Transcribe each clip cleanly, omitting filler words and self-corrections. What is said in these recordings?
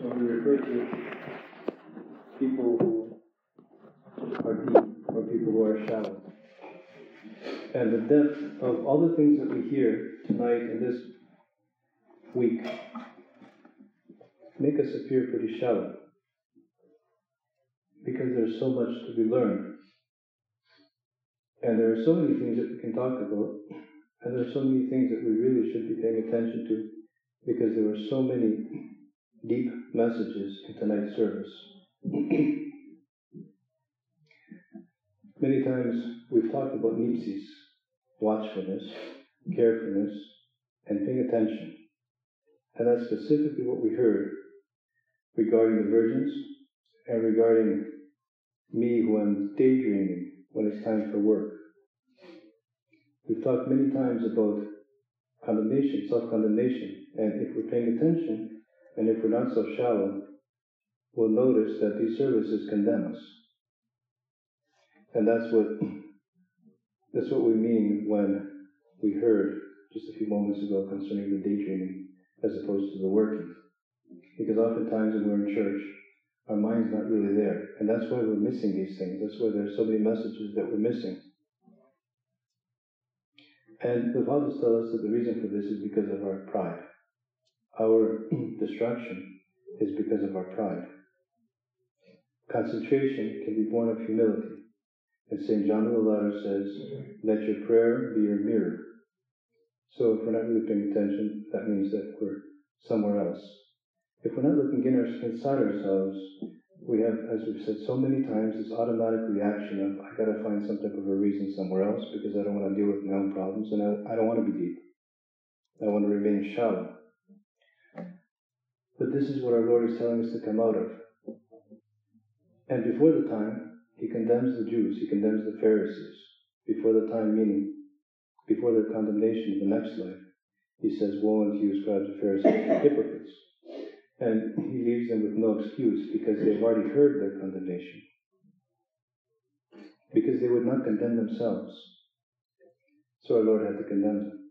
when we refer to people who are deep or people who are shallow. And the depth of all the things that we hear tonight and this week make us appear pretty shallow. Because there's so much to be learned. And there are so many things that we can talk about. And there are so many things that we really should be paying attention to. Because there were so many deep messages in tonight's service. Many times we've talked about nipsis, watchfulness, carefulness, and paying attention. And that's specifically what we heard regarding the virgins and regarding me who am daydreaming when it's time for work. We've talked many times about condemnation, self-condemnation, and if we're paying attention, and if we're not so shallow, we'll notice that these services condemn us. And that's what we mean when we heard just a few moments ago concerning the daydreaming as opposed to the working. Because oftentimes when we're in church, our mind's not really there. And that's why we're missing these things. That's why there's so many messages that we're missing. And the fathers tell us that the reason for this is because of our pride. Our destruction is because of our pride. Concentration can be born of humility. And St. John in the letter says, let your prayer be your mirror. So if we're not really paying attention, that means that we're somewhere else. If we're not looking inside ourselves, we have, as we've said so many times, this automatic reaction of, I got to find some type of a reason somewhere else because I don't want to deal with my own problems and I don't want to be deep. I want to remain shallow. But this is what our Lord is telling us to come out of. And before the time, He condemns the Jews, He condemns the Pharisees. Before the time, meaning before their condemnation in the next life, He says, woe unto you, scribes and Pharisees, hypocrites. And He leaves them with no excuse because they've already heard their condemnation. Because they would not condemn themselves. So our Lord had to condemn them.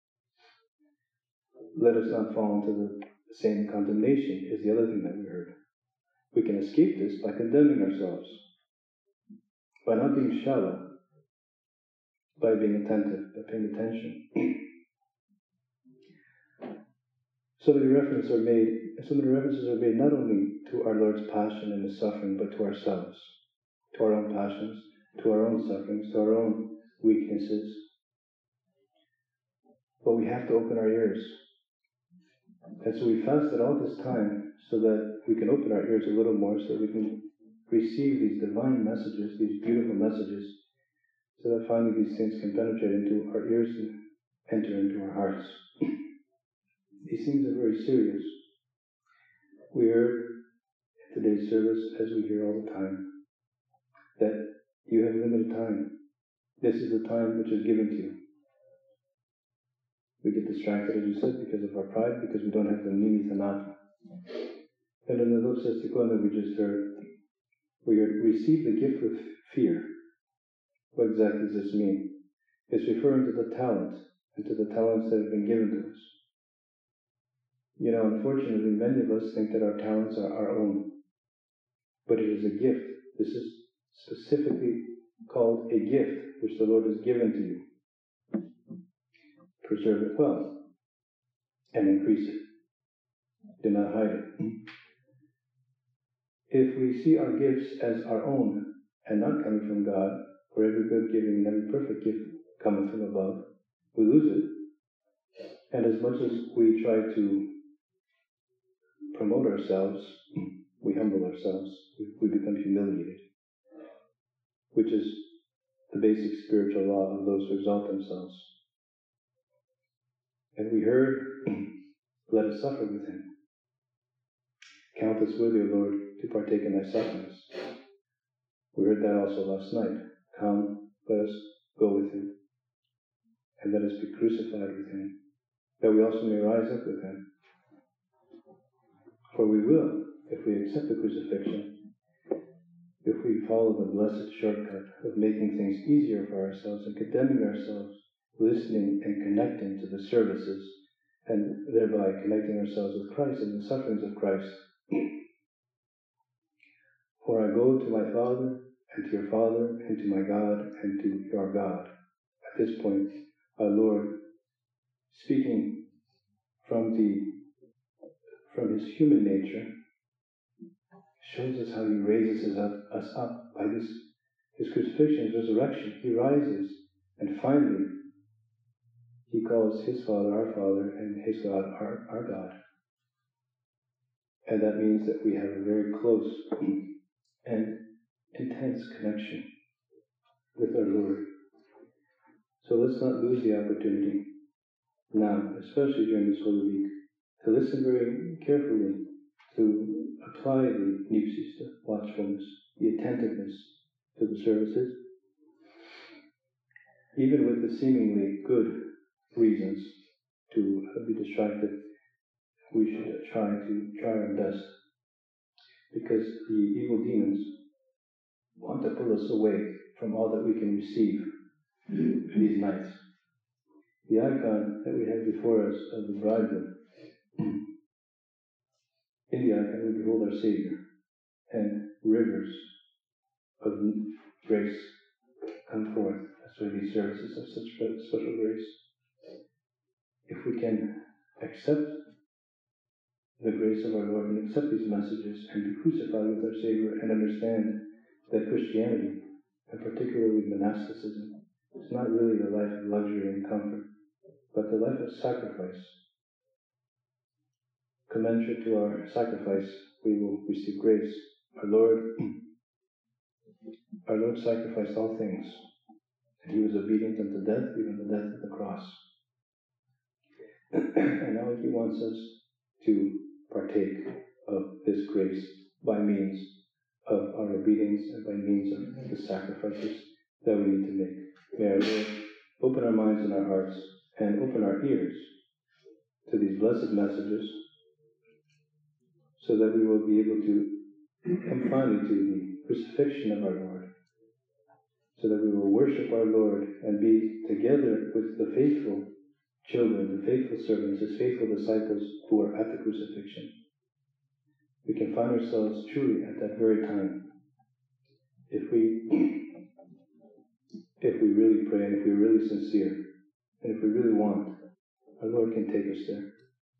Let us not fall into the same condemnation is the other thing that we heard. We can escape this by condemning ourselves. By not being shallow. By being attentive, by paying attention. So many references are made not only to our Lord's passion and His suffering, but to ourselves, to our own passions, to our own sufferings, to our own weaknesses. But we have to open our ears. And so we fasted all this time so that we can open our ears a little more, so that we can receive these divine messages, these beautiful messages, so that finally these things can penetrate into our ears and enter into our hearts. These things are very serious. We heard in today's service, as we hear all the time, that you have limited time. This is the time which is given to you. We get distracted, as you said, because of our pride, because we don't have the nimi thanatma. And in the Doxa Seconda we just heard, we receive the gift with fear. What exactly does this mean? It's referring to the talents, and to the talents that have been given to us. You know, unfortunately, many of us think that our talents are our own. But it is a gift. This is specifically called a gift, which the Lord has given to you. Preserve it well, and increase it. Do not hide it. If we see our gifts as our own, and not coming from God, for every good giving and every perfect gift cometh from above, we lose it. And as much as we try to promote ourselves, we humble ourselves, we become humiliated, which is the basic spiritual law of those who exalt themselves. And we heard, let us suffer with Him. Count us worthy, O Lord, to partake in Thy sufferings. We heard that also last night. Come, let us go with Him, and let us be crucified with Him, that we also may rise up with Him. For we will, if we accept the crucifixion, if we follow the blessed shortcut of making things easier for ourselves and condemning ourselves, listening and connecting to the services, and thereby connecting ourselves with Christ and the sufferings of Christ, or I go to my Father, and to your Father, and to my God, and to your God. At this point, our Lord, speaking from his human nature, shows us how he raises us up by his crucifixion, his resurrection. He rises, and finally, he calls his Father our Father, and his God our God. And that means that we have a very close and intense connection with our Lord. So let's not lose the opportunity now, especially during this Holy Week, to listen very carefully, to apply the nipsis, the watchfulness, the attentiveness to the services, even with the seemingly good reasons to be distracted. We should try our best, because the evil demons want to pull us away from all that we can receive these nights. The icon that we have before us of the bridegroom, in the icon we behold our Savior, and rivers of grace come forth. That's why these services have such special grace. If we can accept the grace of our Lord and accept these messages and be crucified with our Savior and understand that Christianity, and particularly monasticism, is not really the life of luxury and comfort, but the life of sacrifice. Commensurate to our sacrifice, we will receive grace. Our Lord sacrificed all things, and he was obedient unto death, even the death of the cross. And now he wants us to partake of this grace by means of our obedience and by means of the sacrifices that we need to make. May our Lord open our minds and our hearts and open our ears to these blessed messages, so that we will be able to come finally to the crucifixion of our Lord, so that we will worship our Lord and be together with the faithful children, the faithful servants, his faithful disciples who are at the crucifixion. We can find ourselves truly at that very time if we really pray, and if we're really sincere, and if we really want. Our Lord can take us there.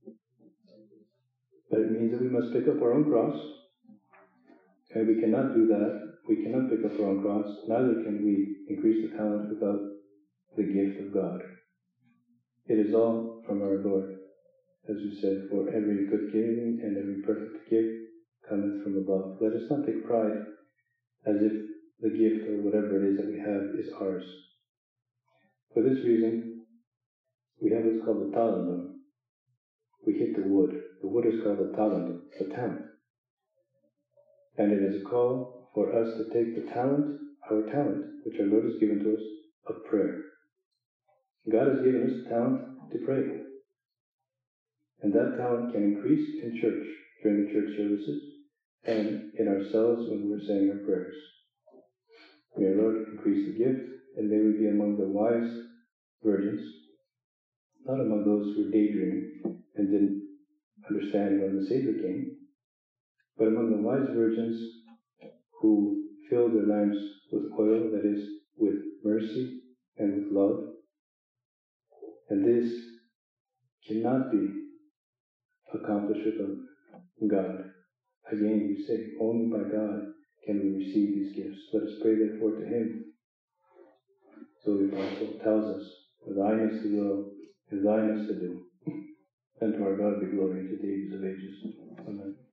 But it means that we must pick up our own cross, and we cannot do that. We cannot pick up our own cross. Neither can we increase the talent without the gift of God. It is all from our Lord. As we said, for every good giving and every perfect gift cometh from above. Let us not take pride as if the gift or whatever it is that we have is ours. For this reason, we have what's called the talendum. We hit the wood. The wood is called the talendum, the talent. And it is a call for us to take the talent, our talent, which our Lord has given to us, of prayer. God has given us the talent to pray. And that talent can increase in church, during the church services, and in ourselves when we're saying our prayers. May our Lord increase the gift, and may we be among the wise virgins, not among those who were daydreaming and didn't understand when the Savior came, but among the wise virgins who filled their lamps with oil, that is, with mercy and with love. And this cannot be accomplished without God. Again, we say, only by God can we receive these gifts. Let us pray therefore to him. So the Apostle tells us, for thine is the will, and thine is to do. And to our God be glory into the ages of ages. Amen.